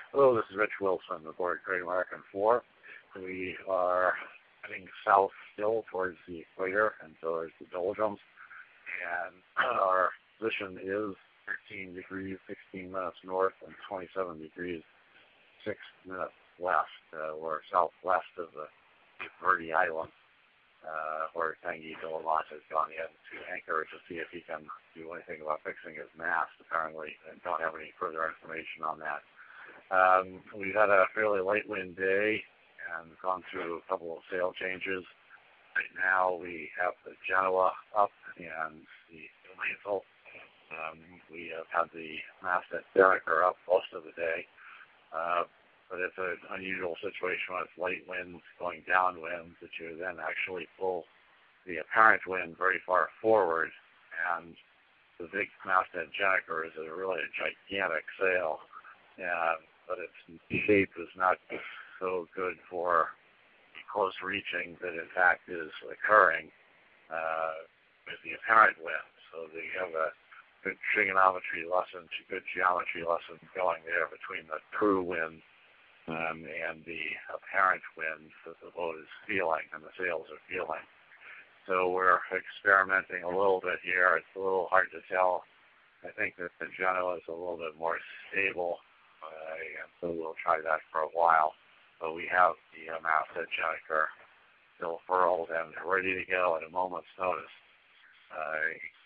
Hello, this is Rich Wilson, the board Great American 4. We are heading south still towards the equator and towards the doldrums, and our position is 13 degrees 16 minutes north and 27 degrees 6 minutes west. We're southwest of the Cape Verde Islands, where Tanguy Delamotte has gone in to anchor to see if he can do anything about fixing his mast, apparently, and don't have any further information on that. We've had a fairly light wind day and gone through a couple of sail changes. Right now we have the Genoa up and the Mansell. We have had the mast at Derricker up most of the day. But it's an unusual situation when it's light winds going downwind that you then actually pull the apparent wind very far forward, and the big mast at Jennifer is really a gigantic sail, but its shape is not so good for close reaching that in fact is occurring with the apparent wind. So they have a good trigonometry lesson, good geometry lesson going there between the true wind and the apparent wind that the boat is feeling and the sails are feeling. So we're experimenting a little bit here. It's a little hard to tell. I think that the Genoa is a little bit more stable, and so we'll try that for a while. But we have the mast at Jennifer still furled and ready to go at a moment's notice.